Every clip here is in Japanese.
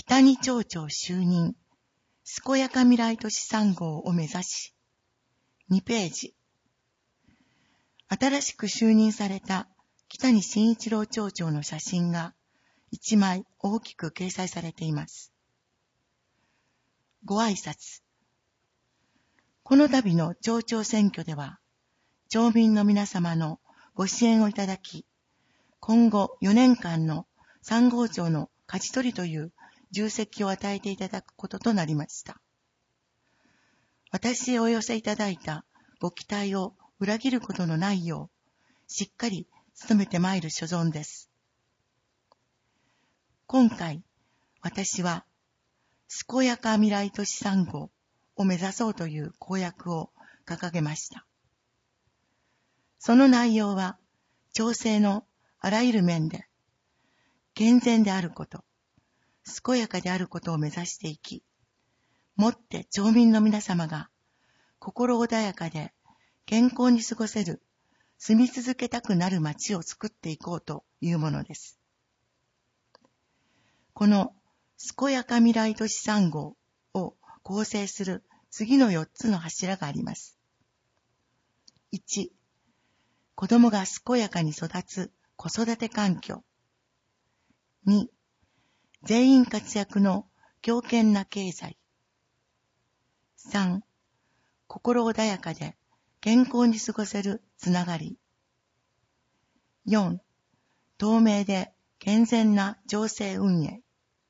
北に町長就任、健やか未来都市3号を目指し、2ページ。新しく就任された北に真一郎町長の写真が1枚大きく掲載されています。ご挨拶。この度の町長選挙では、町民の皆様のご支援をいただき、今後4年間の3号町の勝ち取りという重責を与えていただくこととなりました。私へお寄せいただいたご期待を裏切ることのないよう、しっかり努めてまいる所存です。今回、私は、健やか未来都市3号を目指そうという公約を掲げました。その内容は、町政のあらゆる面で、健全であること、健やかであることを目指していき、もって町民の皆様が心穏やかで健康に過ごせる、住み続けたくなる街を作っていこうというものです。この健やか未来都市3号を構成する次の4つの柱があります。1、子供が健やかに育つ子育て環境。2、全員活躍の強健な経済。3、心穏やかで健康に過ごせるつながり。4、透明で健全な町政運営。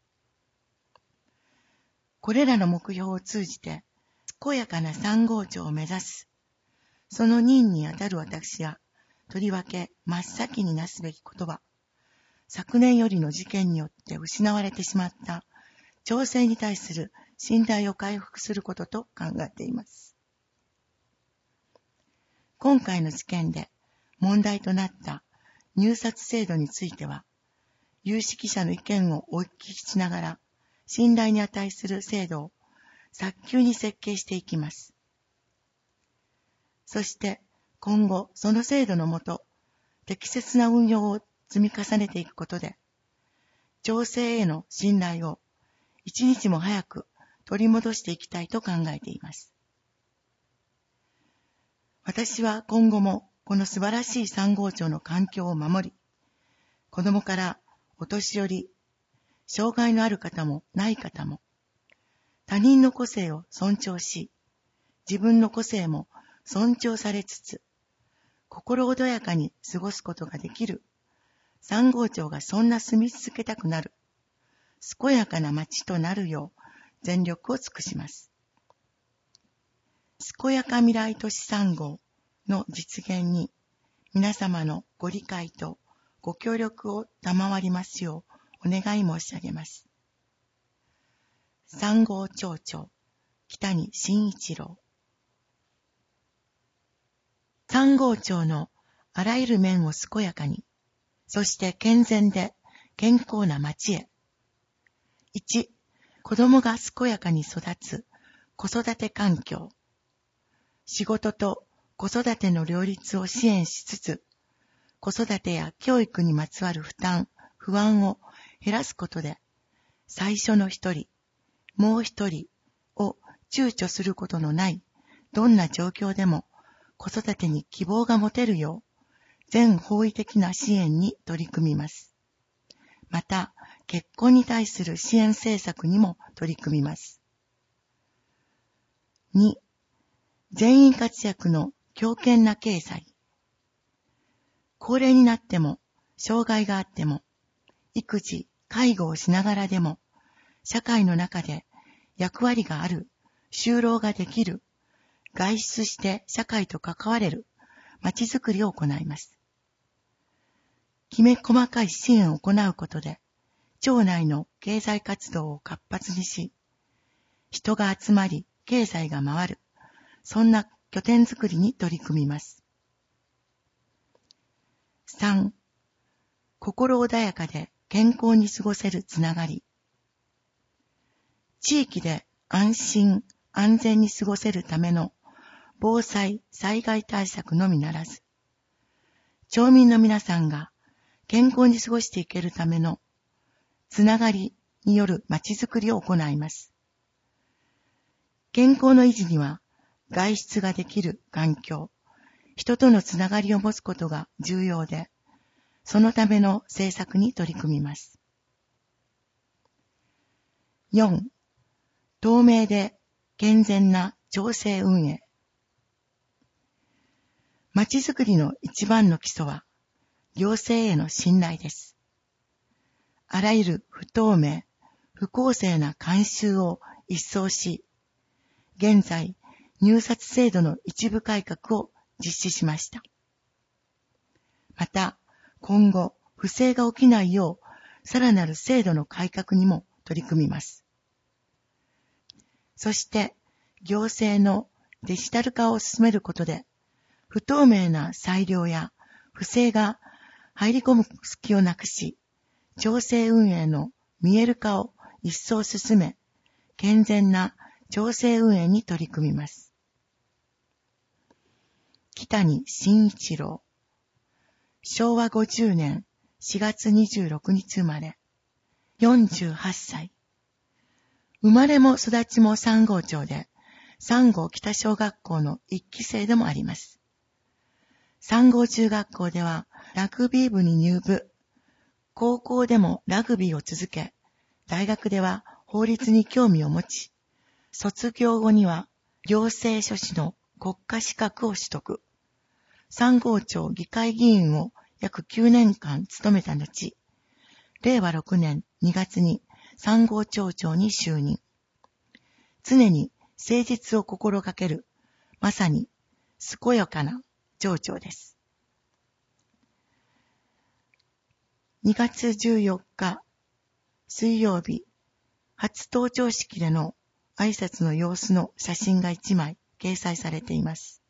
これらの目標を通じて、健やかな3号町を目指す。その任にあたる私が、とりわけ真っ先になすべきことは、昨年よりの事件によって失われてしまった町政に対する信頼を回復することと考えています。今回の事件で問題となった入札制度については、有識者の意見をお聞きしながら、信頼に値する制度を早急に設計していきます。そして今後その制度のもと、適切な運用を積み重ねていくことで、町政への信頼を一日も早く取り戻していきたいと考えています。私は今後もこの素晴らしい3号町の環境を守り、子供からお年寄り、障害のある方もない方も、他人の個性を尊重し、自分の個性も尊重されつつ、心穏やかに過ごすことができる、3号町がそんな住み続けたくなる、健やかな街となるよう全力を尽くします。健やか未来都市3号の実現に皆様のご理解とご協力を賜りますようお願い申し上げます。3号町長、北に真一郎。3号町のあらゆる面を健やかに、そして健全で健康な町へ。1、子供が健やかに育つ子育て環境。仕事と子育ての両立を支援しつつ、子育てや教育にまつわる負担、不安を減らすことで、最初の一人、もう一人を躊躇することのない、どんな状況でも子育てに希望が持てるよう、全方位的な支援に取り組みます。また、結婚に対する支援政策にも取り組みます。2、全員活躍の強健な経済。高齢になっても、障害があっても、育児、介護をしながらでも、社会の中で役割がある、就労ができる、外出して社会と関われる、街づくりを行います。きめ細かい支援を行うことで、町内の経済活動を活発にし、人が集まり、経済が回る、そんな拠点づくりに取り組みます。3、心穏やかで健康に過ごせるつながり。地域で安心、安全に過ごせるための防災・災害対策のみならず、町民の皆さんが健康に過ごしていけるためのつながり、 によるまちづくりを行います。健康の維持には、外出ができる環境、人とのつながりを持つことが重要で、そのための政策に取り組みます。4. 透明で健全な町政運営。まちづくりの一番の基礎は、行政への信頼です。あらゆる不透明、不公正な慣習を一掃し、現在、入札制度の一部改革を実施しました。また、今後、不正が起きないよう、さらなる制度の改革にも取り組みます。そして、行政のデジタル化を進めることで、不透明な裁量や不正が入り込む隙をなくし、町政運営の見える化を一層進め、健全な町政運営に取り組みます。北谷真一郎。昭和50年4月26日生まれ、48歳。生まれも育ちも三郷町で、三郷北小学校の一期生でもあります。三郷中学校ではラグビー部に入部、高校でもラグビーを続け、大学では法律に興味を持ち、卒業後には行政書士の国家資格を取得。三郷町議会議員を約9年間務めた後、令和6年2月に三郷町長に就任。常に誠実を心がける、まさに健やかな町長です。2月14日、水曜日、初登庁式での挨拶の様子の写真が1枚掲載されています。